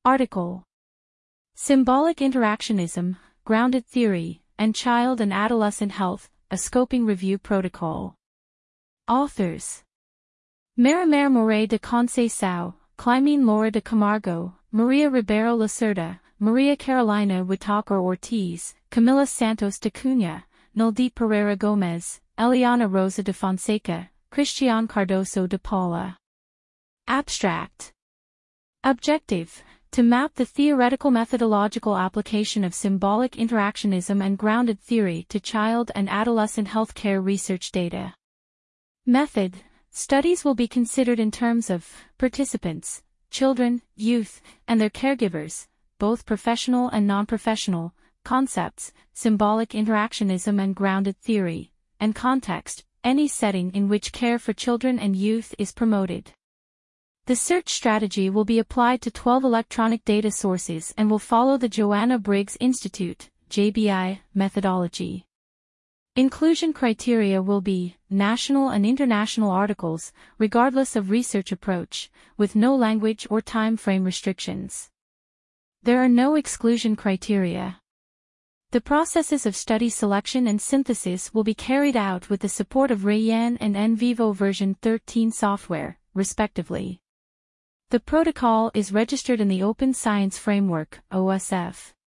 Article: Symbolic Interactionism, Grounded Theory, and Child and Adolescent Health, a Scoping Review Protocol. Authors: Marimar Moret de Conceição, Climene Laura de Camargo, Maria Ribeiro Lacerda, Maria Carolina Whitaker Ortiz, Camila Santos de Cunha, Naldi Pereira Gomes, Eliana Rosa de Fonseca, Cristian Cardoso de Paula. Abstract: Objective: to map the theoretical methodological application of symbolic interactionism and grounded theory to child and adolescent healthcare research data. Method: studies will be considered in terms of participants, children, youth, and their caregivers, both professional and non-professional, concepts, symbolic interactionism and grounded theory, and context, any setting in which care for children and youth is promoted. The search strategy will be applied to 12 electronic data sources and will follow the Joanna Briggs Institute (JBI) methodology. Inclusion criteria will be national and international articles, regardless of research approach, with no language or time frame restrictions. There are no exclusion criteria. The processes of study selection and synthesis will be carried out with the support of Rayan and NVivo version 13 software, respectively. The protocol is registered in the Open Science Framework, OSF.